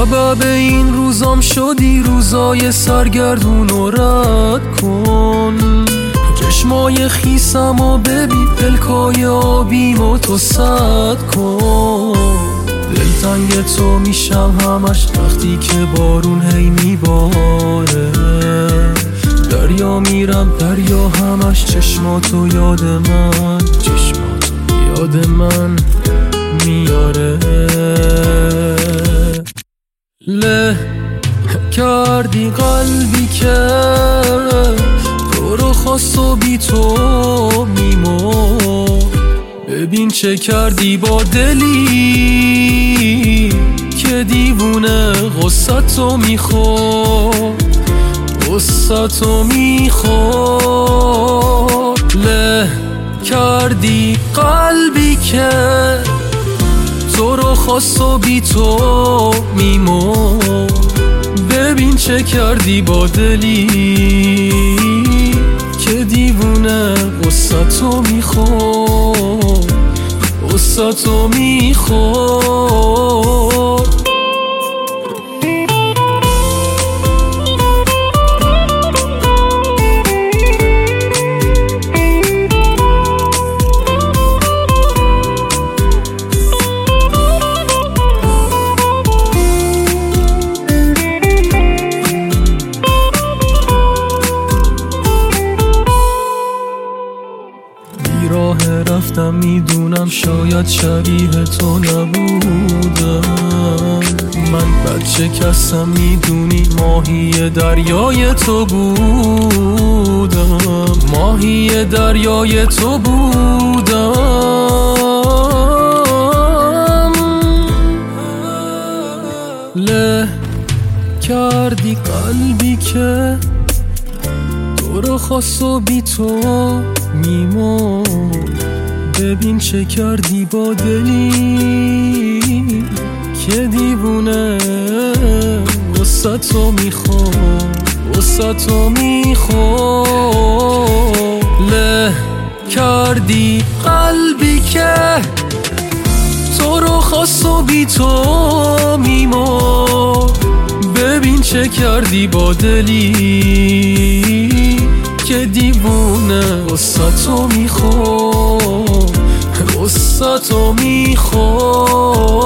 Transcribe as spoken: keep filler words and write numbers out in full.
سبب این روزام شدی، روزای سرگردون و رد کن. چشمای خیسم و ببین، پلکای آبیمو تو سد کن. دلتنگ تو میشم همش وقتی که بارون هی میباره. دریا میرم دریا همش، چشماتو یاد من، چشماتو یاد من میاره. له کردی قلبی که تو رو خواست و بی تو میمرد. ببین چه کردی با دلی که دیوونه غصتو میخورد، غصتو میخورد. له کردی قلبی که تو رو خواست و بی تو میمرد. ببین چه کردی با دلی که دیوونه غصتو میخورد، غصتو میخورد. راه رفتم میدونم شاید شبیه تو نبودم. من بچه کسم میدونی، ماهی دریای تو بودم، ماهی دریای تو بودم. له کردی قلبی که تو رو خواست و بی تو میمرد. ببین چه کردی با دلی که دیوونه غصتو میخورد، غصتو میخورد. له کردی قلبی که تو رو خواست و بی تو میمرد. ببین چه کردی با دلی که دیوونه غصتو میخورد، غصتو میخورد.